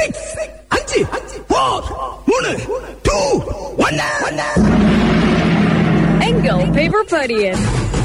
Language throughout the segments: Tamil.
5 4 3 2 1 எங்கள் பேப்பர் படியன்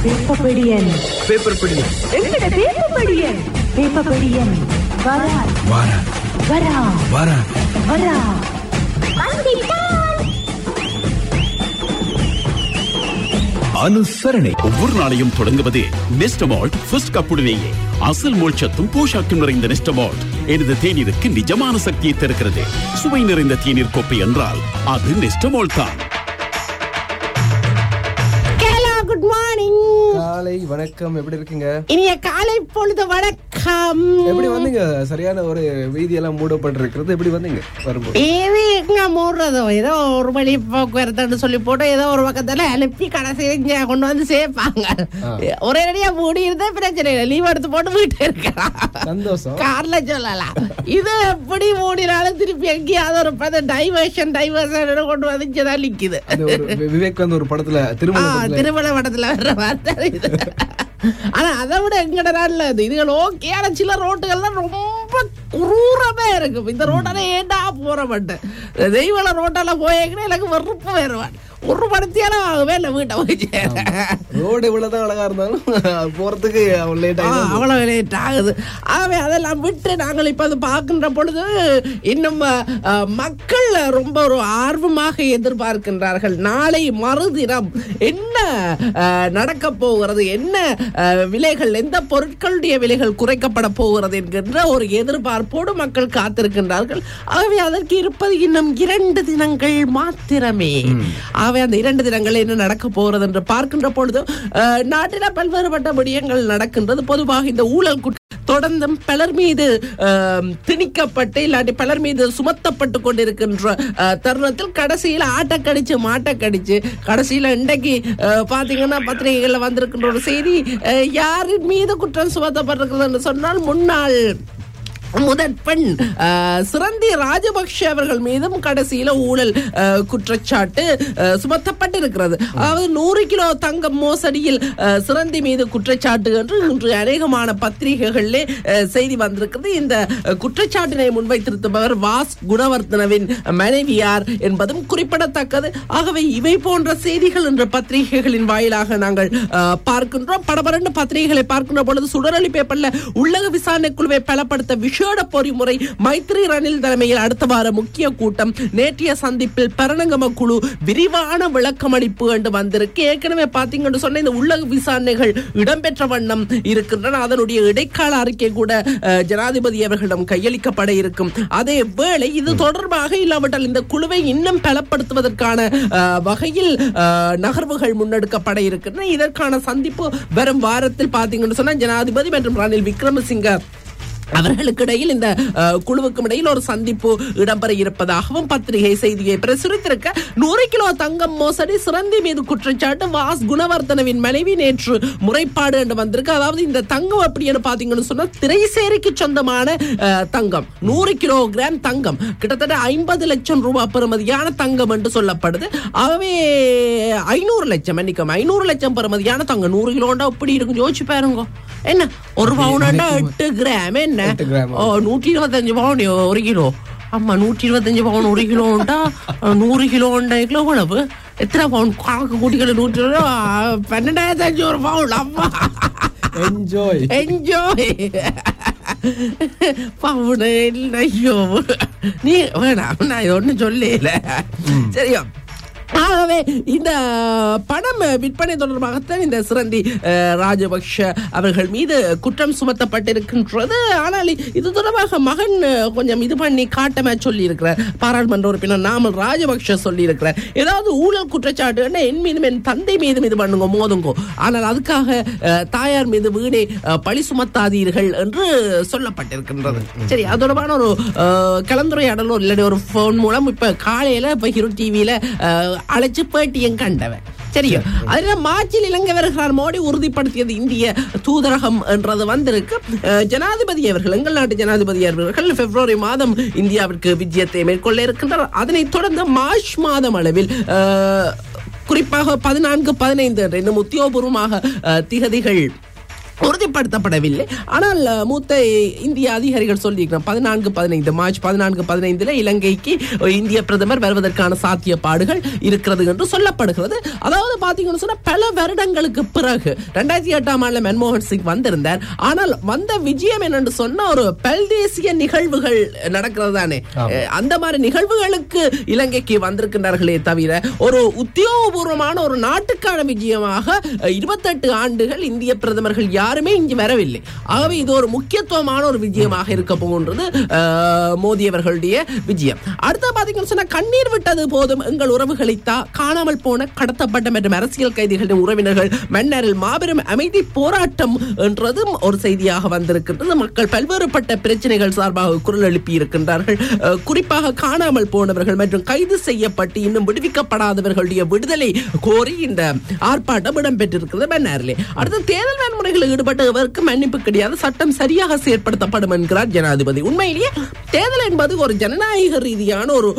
அனுசரணை. ஒவ்வொரு நாளையும் தொடங்குவது நெஸ்டமால்ட் ஃபர்ஸ்ட் கப்புடனேயே. அசல் மோட்சத்தும் போஷாக்கும் நிறைந்த நெஸ்டமால்ட் எனது தேநீருக்கு நிஜமான சக்தியை தருகிறது. சுவை நிறைந்த தேநீர் கோப்பை என்றால் அது நெஸ்டமால்ட் தான். Good morning. காலை வணக்கம். எப்படி இருக்கீங்க? இனிய காலை பொழுது வணக்கம். எப்படி வந்தீங்க? சரியான ஒரு வீதியெல்லாம் மூடப்பட்டிருக்கிறது. எப்படி வந்தீங்க? வரும்போது எங்க மூடுறதோ ஏதோ ஒரு வழி போக்குவரத்துன்னு சொல்லி போட்டு ஏதோ ஒரு பக்கத்துல அனுப்பி கடைசி கொண்டு வந்து சேர்ப்பாங்க. ஒரே அடியா மூடி இருந்தா பிரச்சனை இல்லை. லீவ் எடுத்து போட்டு வீட்டு இருக்கலாம். சந்தோஷம். கார்ல சொல்லலாம். இது எப்படி மூடினாலும் திருப்பி எங்கேயாவது ஒரு டைவர்ஷன் கொண்டு வந்துச்சுதான் நிக்குது. விவேக் வந்து ஒரு படத்துல திருமண படத்துல வர்ற வார்த்தை இது. ஆனா அதை விட எங்கட நாட்டுல இதுகள் ஓகே. ஆனா சில ரோட்டுகள்லாம் ரொம்ப குரூரமா இருக்கு. இந்த ரோட்டால ஏண்டா போற மாட்டேன். தெய்வல ரோட்டால போயேங்கன்னா எனக்கு வெறுப்பு வேறுவான். ஒரு படத்தியாலும் வேலை வீட்டை போய் ரோடு இவ்வளவுதான் அழகா இருந்தாலும் போறதுக்கு அவ்வளவு லேட் ஆகுது. ஆகவே அதெல்லாம் விட்டு நாங்கள் இப்ப அது பார்க்கின்ற பொழுது இன்னும் மக்கள் ரொம்ப ஒரு ஆர்வமாக எதிர்பார்க்கின்றார்கள். நாளை மறுதினம் என்ன நடக்க போகிறது, என்ன விலைகள், எந்த பொருட்களுடைய விலைகள் குறைக்கப்பட போகிறது என்கின்ற ஒரு எதிர்பார்ப்போடு மக்கள் காத்திருக்கின்றார்கள். ஆகவே அதற்கு இருப்பது இன்னும் 2 தினங்கள் மாத்திரமே. ஆகவே அந்த 2 தினங்கள் என்ன நடக்க போகிறது என்று பார்க்கின்ற பொழுது நாட்டில் பல்வேறுபட்ட விடயங்கள் நடக்கின்றது. பொதுவாக இந்த ஊழல் தொடர்ந்தும் பலர் மீது திணிக்கப்பட்டு இல்லாட்டி பலர் மீது சுமத்தப்பட்டு கொண்டிருக்கின்ற தருணத்தில் கடைசியில் ஆட்டக்கடிச்சு மாட்டக்கடிச்சு கடைசியில இன்றைக்கு பாத்தீங்கன்னா பத்திரிகைகள்ல வந்திருக்கின்ற ஒரு செய்தி, யாரின் மீது குற்றம் சுமத்தப்பட்டிருக்கிறது என்று சொன்னால் முன்னாள் முதற் பெண் சிரந்தி ராஜபக்ஷ அவர்கள் மீதும் கடைசியில ஊழல் குற்றச்சாட்டு சுமத்தப்பட்டிருக்கிறது. அதாவது 100 கிலோ தங்கம் மோசடியில் சிரந்தி மீது குற்றச்சாட்டு என்று இன்று அநேகமான பத்திரிகைகளிலே செய்தி வந்திருக்கிறது. இந்த குற்றச்சாட்டினை முன்வைத்திருப்பவர் வாஸ் குணவர்தனவின் மனைவியார் என்பதும் குறிப்பிடத்தக்கது. ஆகவே இவை போன்ற செய்திகள் என்ற பத்திரிகைகளின் வாயிலாக நாங்கள் பார்க்கின்றோம். படபரண்டு பத்திரிகைகளை பார்க்கின்ற பொழுது சுடரொலி பேப்பர்ல உள்ளக விசாரணை குழுவை பலப்படுத்த விசேட பொறிமுறை மைத்ரி ரணில் தலைமையில் அடுத்த வார முக்கிய கூட்டம். நேற்றைய சந்திப்பில் பரணங்கம குழு விரிவான விளக்கமளிப்பு என்று வந்திருக்கு. ஏற்கனவே பாத்தீங்கன்னு சொன்ன இந்த உள்ளக விசாரணைகள் இடம்பெற்ற வண்ணம் இருக்கின்றன. அதனுடைய இடைக்கால அறிக்கை கூட ஜனாதிபதி அவர்களிடம் கையளிக்கப்பட இருக்கும். அதே வேளை இது தொடர்பாக இல்லாவிட்டால் இந்த குழுவை இன்னும் பலப்படுத்துவதற்கான வகையில் நகர்வுகள் முன்னெடுக்கப்பட இருக்கின்றன. இதற்கான சந்திப்பு வரும் வாரத்தில் பாத்தீங்கன்னு சொன்னா ஜனாதிபதி மற்றும் ரணில் விக்ரமசிங்க அவர்களுக்கு இடையில் இந்த குழுவுக்கும் இடையில் ஒரு சந்திப்பு இடம்பெற இருப்பதாகவும் பத்திரிகை செய்தியை பிரசுரித்திருக்க. 100 கிலோ தங்கம் மோசடி சிரந்தி மீது குற்றச்சாட்டு வாஸ் குணவர்தனவின் மனைவி நேற்று முறைப்பாடு என்று வந்திருக்கு. அதாவது இந்த தங்கம் அப்படின்னு பாத்தீங்கன்னு சொன்னா திரைசேரிக்கு சொந்தமான தங்கம் 100 கிலோகிராம் தங்கம் கிட்டத்தட்ட 50 லட்சம் ரூபாய் பெறுமதியான தங்கம் என்று சொல்லப்படுது. ஆகவே 500 லட்சம் 500 லட்சம் பெறுமதியான தங்கம் 100 கிலோண்டா எப்படி இருக்கும் யோசிச்சு பாருங்க. என்ன ஒரு பவுண்டா 8 கிராம் என்ன 125 பவுன் 1 கிலோ. ஆமா 125 பவுன் 1 கிலோண்டா 100 கிலோண்டா எவ்வளவு எத்தனை பவுன் கணக்கு கூட்டிகள் 12,500 பவுன். அம்மா என்ஜாய் பவுன் ஐயோ நீ வேணாம் நான் ஒன்னும் சொல்லல. சரியா? ஆகவே இந்த பணம் விற்பனை தொடர்பாகத்தான் இந்த சிரந்தி ராஜபக்ஷ அவர்கள் மீது குற்றம் சுமத்தப்பட்டிருக்கின்றது. ஆனால் இது தொடர்பாக மகன் கொஞ்சம் இது பண்ணி காட்டமா சொல்லி இருக்கிறார். பாராளுமன்ற உறுப்பினர் நாமல் ராஜபக்ஷ சொல்லி இருக்கிறார், ஏதாவது ஊழல் குற்றச்சாட்டு என் மீதும் என் தந்தை மீதும் இது பண்ணுங்க மோதுங்கோ, ஆனால் அதுக்காக தாயார் மீது வீணே பழி சுமத்தாதீர்கள் என்று சொல்லப்பட்டிருக்கின்றது. சரி, அது தொடர்பான ஒரு கலந்துரையாடலோ இல்லாட்டி ஒரு போன் மூலம் இப்ப காலையில இப்ப ஹீரோ டிவியில அழைச்சு பேட்டியும் கண்டவன். சரியா? அதுல மார்ச்சில் இலங்கை வருகிறார் மோடி உறுதிப்படுத்தியது இந்திய தூதரகம் என்றது வந்திருக்கு. ஜனாதிபதி அவர்கள், எங்கள் நாட்டு ஜனாதிபதி அவர்கள் பிப்ரவரி மாதம் இந்தியாவிற்கு விஜயத்தை மேற்கொள்ள இருக்கின்றார். அதனைத் தொடர்ந்து மார்ச் மாதம் அளவில் குறிப்பாக 14, 15 இன்னும் உத்தியோகபூர்வமாக திகதிகள் உறுதிப்படுத்தப்படவில்லை. ஆனால் மூத்த இந்திய அதிகாரிகள் சொல்லியிருக்கிறார் 14-15 மார்ச் 14-15 இலங்கைக்கு இந்திய பிரதமர் வருவதற்கான சாத்தியப்பாடுகள் இருக்கிறது என்று சொல்லப்படுகிறது. அதாவது பாத்தீங்கன்னு சொன்னா பல வருடங்களுக்கு பிறகு 2008ஆம் ஆண்டுல மன்மோகன் சிங் வந்திருந்தார். ஆனால் வந்த விஜயம் என்னன்னு சொன்னா ஒரு பல்தேசிய நிகழ்வுகள் நடக்கிறது தானே, அந்த மாதிரி நிகழ்வுகளுக்கு இலங்கைக்கு வந்திருக்கின்றார்களே தவிர ஒரு உத்தியோகபூர்வமான ஒரு நாட்டுக்கான விஜயமாக 28 ஆண்டுகள் இந்திய பிரதமர்கள் யாருமே இங்கு வரவில்லை. ஆகவே இது ஒரு முக்கியத்துவமான ஒரு விஜயமாக இருக்க போகின்றது மோடி அவர்களுடைய விஜயம். அடுத்த பாத்தீங்கன்னா சொன்னா கண்ணீர் விட்டது போதும் எங்கள் உறவுகளை காணாமல் போன கடத்தப்பட்ட மற்றும் அரசியல் கைதிகளின் உறவினர்கள் மன்னரில் மாபெரும் அமைதி போராட்டம் என்றதும் ஒரு செய்தியாக வந்திருக்கின்றது. மக்கள் பல்வேறுபட்ட பிரச்சனைகள் சார்பாக குரல் எழுப்பி இருக்கின்றார்கள். குறிப்பாக காணாமல் போனவர்கள் மற்றும் கைது செய்யப்பட்டு இன்னும் விடுவிக்கப்படாதவர்களுடைய விடுதலை கோரி இந்த ஆர்ப்பாட்டம் இடம்பெற்றிருக்கிறது மன்னாரிலே. அடுத்து தேர்தல் வன்முறைகளில் ஈடுபட்டவருக்கு மன்னிப்பு கிடையாது, சட்டம் சரியாக செயற்படுத்தப்படும் என்கிறார் ஜனாதிபதி. உண்மையிலேயே தேர்தல் என்பது ஒரு ஜனநாயக ரீதியான ஒரு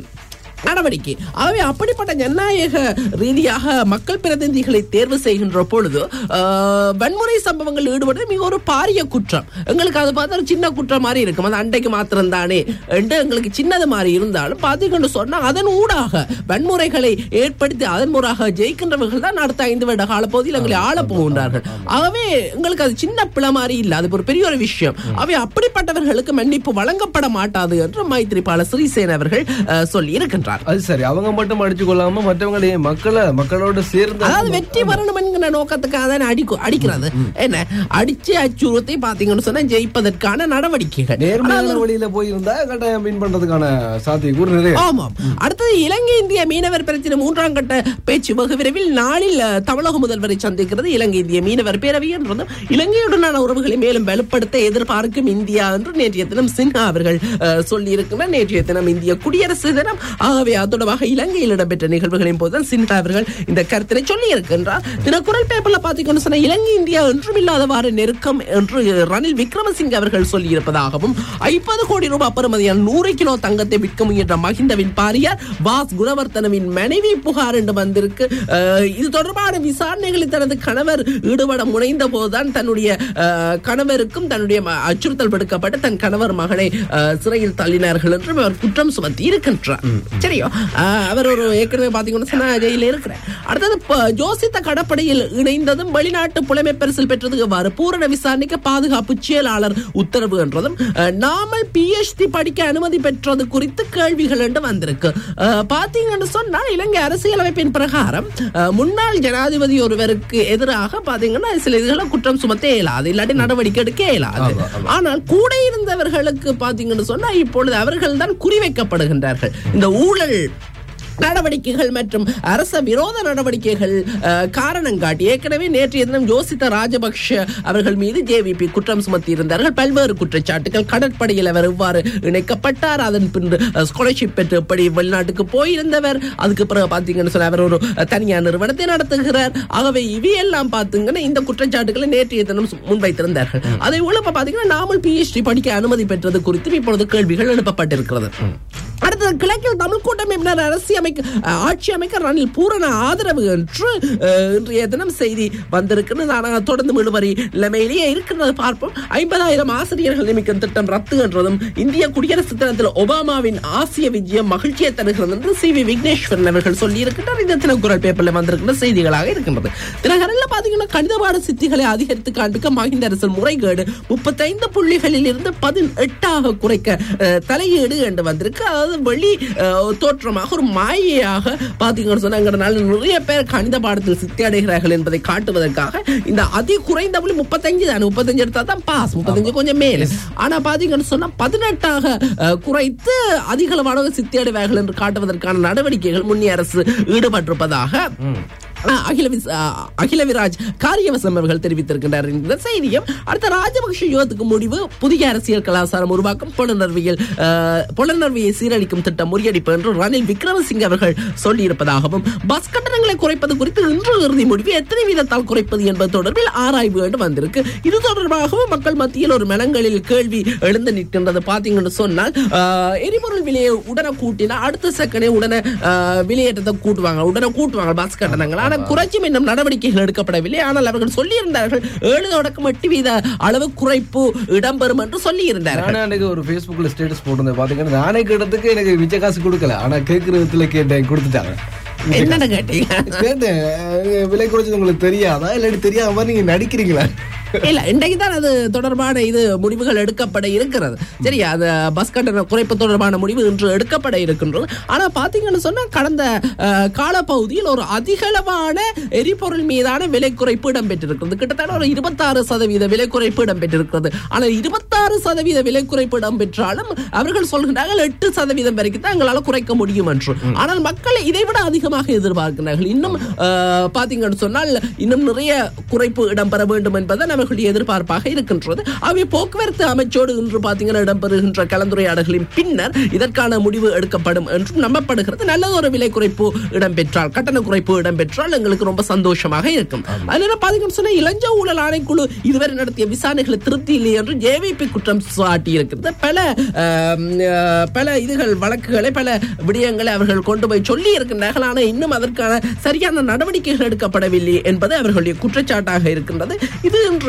நடவடிக்கை. ஆகவே அப்படிப்பட்ட ஜனநாயக ரீதியாக மக்கள் பிரதிநிதிகளை தேர்வு செய்கின்ற பொழுது வன்முறை சம்பவங்கள் ஈடுபடுவது மிக ஒரு பாரிய குற்றம். எங்களுக்கு அது பார்த்தா சின்ன குற்றம் மாதிரி இருக்கும், அது அண்டைக்கு மாத்திரம் தானே என்று எங்களுக்கு சின்னது மாதிரி இருந்தாலும் பார்த்தீங்கன்னு சொன்னா அதன் ஊடாக வன்முறைகளை ஏற்படுத்தி அதன் மூலமாக ஜெயிக்கின்றவர்கள் தான் அடுத்த 5 வருட கால பகுதியில் எங்களை ஆள போகின்றார்கள். ஆகவே எங்களுக்கு அது சின்ன பிள்ளை மாதிரி இல்லை, அது ஒரு பெரிய ஒரு விஷயம். ஆகவே அப்படிப்பட்டவர்களுக்கு மன்னிப்பு வழங்கப்பட மாட்டாது என்று மைத்ரிபால சிறிசேன அவர்கள் சொல்லி இருக்கின்றார். அது சரி, அவங்க மட்டும் அடிச்சு கொள்ளாம மற்றவங்களுடைய மக்களோட சேர்ந்து அதாவது வெற்றி வரணும் என்கிற நோக்கத்துக்காக தான் அடிக்கிறது. என்ன அடிச்சு அச்சுறுத்தி பாத்தீங்கன்னு சொன்னா ஜெயிப்பதற்கான நடவடிக்கைகள் நேர்மையான வழியில போயிருந்தா கட்டாயம் வின் பண்றதுக்கான சாத்தியக்கூறு நிறைய. ஆமாம். அடுத்தது இலங்கை இந்திய மீனவர் பிரச்சனை 3ஆம் கட்ட பேச்சு வெகு விரைவில் நாளில் தமிழக முதல்வரை சந்திக்கிறது இலங்கை இந்திய மீனவர் பேரவை என்றதும் இலங்கையுடனான உறவுகளை மேலும் வலுப்படுத்த எதிர்பார்க்கும் இந்தியா என்று நேற்றைய தினம் சின்ஹா அவர்கள் சொல்லி இருக்கிறார். நேற்றைய தினம் இந்திய குடியரசு தினம். ஆகவே அதோடவாக இலங்கையில் இடம்பெற்ற நிகழ்வுகளின் போதுதான் சின்ஹா அவர்கள் இந்த கருத்தினை சொல்லி இருக்கின்றார். தினக்குரல் பேப்பர்ல பாத்தீங்கன்னு சொன்னா இலங்கை இந்தியா என்றும் இல்லாதவாறு நெருக்கம் என்று ரணில் விக்ரமசிங்க அவர்கள் சொல்லி இருப்பதாகவும் 50 கோடி ரூபாய் பெறுமதியான 100 கிலோ தங்கத்தை விற்க முயன்ற மஹிந்தவின் பாரியார் வாஸ் குணவர்த்தனவின் மனைவி புகார் என்று வந்திருக்கு. இது தொடர்பான விசாரணைகளில் தனது கணவர் ஈடுபட முனைந்த போதுதான் தன்னுடைய கணவருக்கும் தன்னுடைய அச்சுறுத்தல் விடுக்கப்பட்டு தன் கணவர் மகனை சிறையில் தள்ளினார்கள் என்று அவர் குற்றம் சுமத்தி இருக்கின்றார். சரியோ, அவர் ஒரு ஏற்கனவே பாத்தீங்கன்னா ஜெயில இருக்கிறார். அடுத்தது ஜோசித்த கடற்படையில் இணைந்ததும் வெளிநாட்டு புலமை பரிசில் பெற்றது எவ்வாறு பூரண விசாரணைக்கு பாதுகாப்பு செயலாளர் உத்தரவு என்றதும் நாமல் PhD படிக்க அனுமதி பெற்றது குறித்து கேள்விகள் என்று வந்திருக்கு. பாத்தீங்கன்னு சொன்னா இலங்கை அரசியலமைப்பின் பிரகாரம் முன்னாள் ஜனாதிபதி ஒருவருக்கு எதிராக பாத்தீங்கன்னா சில இதுகளை குற்றம் சுமத்த இயலாது, இல்லாட்டி நடவடிக்கை எடுக்க இயலாது. ஆனால் கூட இருந்தவர்களுக்கு பாத்தீங்கன்னு சொன்னா இப்பொழுது அவர்கள் தான் குறிவைக்கப்படுகின்றார்கள். இந்த ஊழல் நடவடிக்கைகள் மற்றும் அரச விரோத நடவடிக்கைகள் காரணம் காட்டி ஏற்கனவே நேற்றைய தினம் யோசித்த ராஜபக்ஷ அவர்கள் மீது JVP குற்றம் சுமத்தி இருந்தார்கள். பல்வேறு குற்றச்சாட்டுகள், கடற்படையில் அவர் எவ்வாறு இணைக்கப்பட்டார், அதன் பின்பு ஸ்காலர்ஷிப் பெற்று எப்படி வெளிநாட்டுக்கு போயிருந்தவர், அதுக்கு பிறகு பாத்தீங்கன்னு சொன்ன அவர் ஒரு தனியார் நிறுவனத்தை நடத்துகிறார். ஆகவே இவையெல்லாம் பாத்தீங்கன்னா இந்த குற்றச்சாட்டுகளை நேற்றைய தினம் முன்வைத்திருந்தார்கள். அதை போல பாத்தீங்கன்னா நாமல் PhD படிக்க அனுமதி பெற்றது குறித்து இப்பொழுது கேள்விகள் எழுப்பப்பட்டிருக்கிறது. அடுத்தது கிழக்கில் தமிழ் கூட்டமைப்பினர் ஆட்சி அமைக்க ரணில் பூரண ஆதரவு என்று இன்றைய தினம் செய்தி வந்திருக்கிறது. தொடர்ந்து இழுபறி நிலைமையிலேயே இருக்கிறது பார்ப்போம். 50,000 ஆசிரியர்கள் நியமிக்கும் திட்டம் ரத்து என்றதும் இந்திய குடியரசு தினத்தில் ஒபாமாவின் ஆசிய விஜயம் மகிழ்ச்சியை தருகிறது என்று CV விக்னேஸ்வரன் அவர்கள் சொல்லி இருக்கின்றார். இந்த தினக்குரல் பேப்பர்ல வந்திருக்கிற செய்திகளாக இருக்கின்றது. தினகரன்ல பாத்தீங்கன்னா கணிதபாட சித்திகளை அதிகரித்து காண்பிக்க மஹிந்த அரசு முறைகேடு 35 புள்ளிகளில் இருந்து 18 குறைக்க தலையீடு என்று வந்திருக்கு. அதாவது வெளி தோற்றமாக ஒரு மாயையாக பாத்தீங்கன்னு சொன்னா நிறைய பேர் கணித பாடத்தில் சித்தி அடைகிறார்கள் என்பதை காட்டுவதற்காக இந்த அதி குறைந்த 35 எடுத்தா தான் பாஸ், 35 கொஞ்சம் மேல். ஆனா பாத்தீங்கன்னு சொன்னா 18 குறைத்து அதிக அளவான சித்தி அடைவார்கள் என்று காட்டுவதற்கான நடவடிக்கைகள் முன்னே அரசு ஈடுபட்டிருப்பதாக அகிலவிராஜ் காரியவசம் அவர்கள் தெரிவித்திருக்கின்றார் என்ற செய்தியும். அடுத்த ராஜபக்ஷ யுகத்துக்கு முடிவு, புதிய அரசியல் கலாச்சாரம் உருவாக்கும், புலனர்வியை சீரழிக்கும் திட்டம் முறியடிப்பு என்று ரணில் விக்ரமசிங்க அவர்கள் சொல்லியிருப்பதாகவும் பஸ் கட்டணங்களை குறைப்பது குறித்து இன்று இறுதி முடிவு எத்தனை வீதத்தால் குறைப்பது என்பது தொடர்பில் ஆராய்வு என்று வந்திருக்கு. இது தொடர்பாகவும் மக்கள் மத்தியில் ஒரு மனங்களில் கேள்வி எழுந்து நிற்கின்றது. பாத்தீங்கன்னு சொன்னால் எரிபொருள் விலையை உடனே கூட்டினா அடுத்த செகண்டே உடனே விலையேற்றத்தை கூட்டுவாங்க பஸ் கட்டணங்கள். ஆனால் குறைச்சும் இன்னும் நடவடிக்கைகள் எடுக்கப்படவில்லை. ஆனால் அவர்கள் சொல்லியிருந்தார்கள் 7.8% அளவு குறைப்பு இடம்பெறும் என்று சொல்லியிருந்தார்கள். நானே ஒரு Facebookல ஸ்டேட்டஸ் போட்டிருந்தேன். பாத்தீங்கன்னா நானே கேட்டதுக்கு எனக்கு மிச்ச காசு கொடுக்கல, ஆனா கேட்கிற விதத்துல கேட்டேன், கொடுத்துட்டாங்க. என்னன்னு கேட்டீங்க? கேட்டேன், விலை குறைச்சது உங்களுக்கு தெரியாதா இல்லாட்டி தெரியாத மாதிரி நீங்க நடிக்கிறீங்களா? இல்ல, இன்றைக்கு தான் அது தொடர்பான முடிவுகள் எடுக்கப்பட இருக்கிறது. சரி, அது பஸ் கட்டண குறைப்பு தொடர்பான முடிவு இன்று எடுக்கப்பட இருக்கின்றது. ஆனா பாத்தீங்கன்னு சொன்னா கடந்த காலப்பகுதியில் ஒரு அதிகளவான எரிபொருள் மீதான விலை குறைப்பு இடம்பெற்றிருக்கிறது. கிட்டத்தட்ட ஒரு 26% விலை குறைப்பு இடம்பெற்றிருக்கிறது. ஆனால் 26% விலை குறைப்பு இடம்பெற்றாலும் அவர்கள் சொல்கின்றார்கள் 8% வரைக்கும் தான் எங்களால் குறைக்க முடியும் என்று. ஆனால் மக்கள் இதை விட அதிகமாக எதிர்பார்க்கிறார்கள். இன்னும் பாத்தீங்கன்னு சொன்னால் இன்னும் நிறைய குறைப்பு இடம்பெற வேண்டும் என்பதை எதிர்பார்ப்பாக இருக்கின்றது. அவை போக்குவரத்து அமைச்சோடு இன்று பாத்தீங்கன்னா இடம்பெறுகின்ற கலந்துரையாடல்களின் பின்னர் இதற்கான முடிவு எடுக்கப்படும் என்றும் நம்பப்படுகிறது. நல்ல ஒரு விலை குறைப்பு இடம்பெற்றால், கட்டண குறைப்பு இடம்பெற்றால் எங்களுக்கு ரொம்ப சந்தோஷமாக இருக்கும். அதனால பாத்தீங்கன்னு சொன்னா இளஞ்ச ஊழல் ஆணைக்குழு இதுவரை நடத்திய விசாரணைகளை திருப்தி இல்லை என்று JVP குற்றம் சாட்டி இருக்கிறது. பல இதுகள் வழக்குகளை, பல விடயங்களை அவர்கள் கொண்டு போய் சொல்லி இருக்கின்றார்கள். ஆனால் இன்னும் அதற்கான சரியான நடவடிக்கைகள் எடுக்கப்படவில்லை என்பது அவர்களுடைய குற்றச்சாட்டாக இருக்கின்றது. இது இன்றைய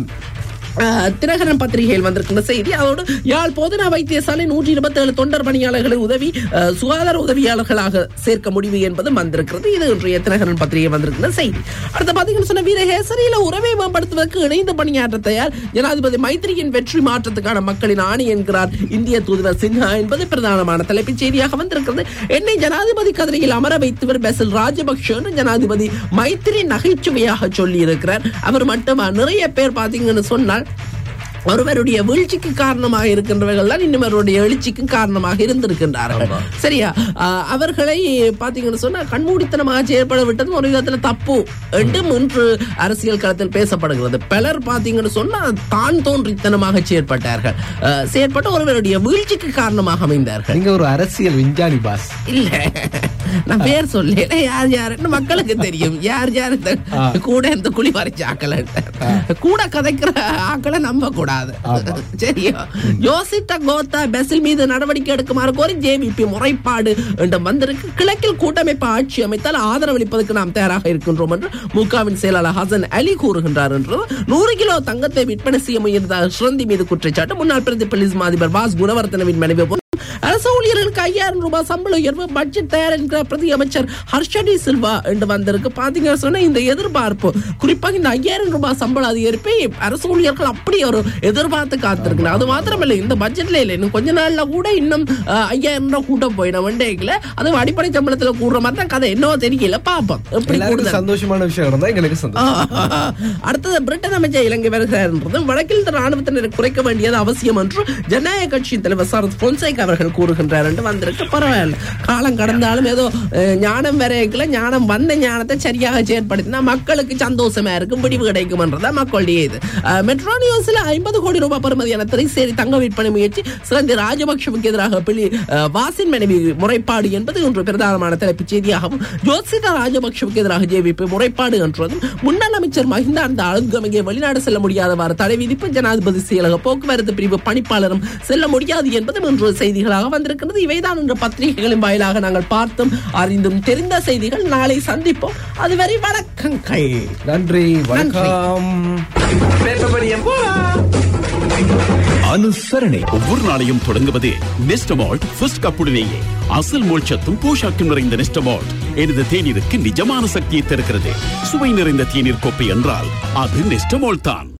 தினகரன் பத்திரிகையில் வந்திருக்கின்ற செய்தி. அதோடு யாழ் போதனா வைத்தியசாலை 127 தொண்டர் பணியாளர்களை சுகாதார உதவியாளர்களாக சேர்க்க முடிவு என்பது வந்திருக்கிறது. இது இன்றைய தினகரன் பத்திரிகை வந்திருக்கின்ற செய்தி. அடுத்த பாத்தீங்கன்னு சொன்ன வீரகேசரியில உறவை மேம்படுத்துவதற்கு இணைந்து பணியாற்ற தயார் ஜனாதிபதி மைத்திரியின் வெற்றி மாற்றத்துக்கான மக்களின் ஆணை என்கிறார் இந்திய தூதுவர் சின்ஹா என்பது பிரதானமான தலைப்புச் செய்தியாக வந்திருக்கிறது. என்னை ஜனாதிபதி கதிரையில் அமர வைத்தவர் பெசில் ராஜபக்ஷ ஜனாதிபதி மைத்திரி நகைச்சுவையாக சொல்லி இருக்கிறார். அவர் மட்டுமா, நிறைய பேர் பாத்தீங்கன்னு சொன்னால் ஒருவருடைய வீழ்ச்சிக்கு காரணமாக இருக்கின்றவர்கள் தான் இன்னும் அவருடைய எழுச்சிக்கு காரணமாக இருந்திருக்கின்றார்கள். சரியா, அவர்களை பாத்தீங்கன்னு சொன்னா கண்மூடித்தனமாக செயற்பட விட்டது ஒரு விதத்துல தப்பு என்றும் இன்று அரசியல் களத்தில் பேசப்படுகிறது. பலர் பாத்தீங்கன்னு சொன்னா தான் தோன்றித்தனமாக செயற்பட்டு ஒருவருடைய வீழ்ச்சிக்கு காரணமாக அமைந்தார்கள். நீங்க ஒரு அரசியல் விஞ்ஞானி பாஸ் இல்ல, நான் பேர் சொல்ல யார் யாருன்னு மக்களுக்கு தெரியும். யார் யார் கூட இந்த குழி வரைச்ச ஆக்களை, கூட கதைக்கிற ஆக்களை நம்ப கூடாது. சரியா, யோசித்த கோத்தா பெசில் மீது நடவடிக்கை எடுக்குமாறு கோரி JVP முறைப்பாடு என்று வந்திருக்கு. கிழக்கில் கூட்டமைப்பு ஆட்சி அமைத்தால் ஆதரவளிப்பதற்கு நாம் தயாராக இருக்கின்றோம் என்று முகாவின் செயலாளர் ஹசன் அலி கூறுகின்றார் என்று. 100 கிலோ தங்கத்தை விற்பனை செய்ய முயன்ற ஸ்ரந்தி மீது குற்றச்சாட்டு. முன்னாள் பிரதி போலீஸ் அதிபர் வாஸ் குணவர்த்தனவின் மனைவி அரசு ஊழியர்களுக்கு 5000 ரூபாய் சம்பள உயர்வு பட்ஜெட் தயார் என்கிற பிரதி அமைச்சர் ஹர்ஷடி சில்வா என்று வந்திருக்கு. பாத்தீங்க சொன்னா இந்த எதிர்பார்ப்பு, குறிப்பாக இந்த 5000 ரூபாய் சம்பள அதிகரிப்பை அரசு ஊழியர்கள் அப்படி ஒரு எதிர்பார்த்து காத்திருக்கணும். அது மாத்திரமல்ல, இந்த பட்ஜெட்ல இல்லை, இன்னும் கொஞ்ச நாள்ல கூட இன்னும் 5000 ரூபாய் கூட்ட போயிடும். வண்டேக்குல அது அடிப்படை சம்பளத்துல கூடுற மாதிரி தான் கதை, என்னவோ தெரியல, பாப்போம். சந்தோஷமான விஷயம் இருந்தா எங்களுக்கு சந்தோஷம். அடுத்தது பிரிட்டன் அமைச்சர் இலங்கை வருகிறார் என்றது வடக்கில் ராணுவத்தினரை குறைக்க வேண்டியது அவசியம் என்று ஜனநாயக கட்சியின் தலைவர் சரத் பொன்சேகா அவர்கள் கூறுகின்றார் என்று வந்திருக்கு. பரவாயில்ல, காலம் கடந்தாலும் ஏதோ ஞானம் வரைக்கல, ஞானம் வந்த ஞானத்தை சரியாக செயற்படுத்தினா மக்களுக்கு சந்தோஷமா இருக்கும், முடிவு கிடைக்கும் என்றதான் மக்களுடைய இது. மெட்ரோ நியூஸ்ல 50 கோடி ரூபாய் பெறுமதியான திரைசேரி தங்க விற்பனை முயற்சி சிறந்த ராஜபக்ஷவுக்கு எதிராக வாசின் மனைவி முறைப்பாடு என்பது ஒன்று பிரதானமான தலைப்புச் செய்தியாகவும், ஜோத்சிதா ராஜபக்ஷவுக்கு எதிராக JVP முறைப்பாடு என்றதும், முன்னாள் அமைச்சர் மஹிந்த அந்த அழுங்கமையை வெளிநாடு செல்ல முடியாதவாறு தடை விதிப்பு, ஜனாதிபதி செயலக போக்குவரத்து பிரிவு பணிப்பாளரும் செல்ல முடியாது என்பதும் இன்று செய்திகளாக வந்திருக்கிறது. இவைதான் இன்று பத்திரிகைகளின் வாயிலாக நாங்கள் பார்த்தும் அறிந்தும் தெரிந்த செய்திகள். நாளை சந்திப்போம். அதுவரை வணக்கங்கள். நன்றி, வணக்கம். அனுசரணை ஒவ்வொரு நாளையும் தொடங்குவது நெஸ்டமால்ட் ஃபர்ஸ்ட் கப்புடனேயே. அசல் மோட்சத்தும் போஷாக்கும் நிறைந்த நெஸ்டமால்ட் எனது தேநீருக்கு நிஜமான சக்தியை தருகிறது. சுவை நிறைந்த தேநீர் கோப்பை என்றால் அது நெஸ்டமால்ட் தான்.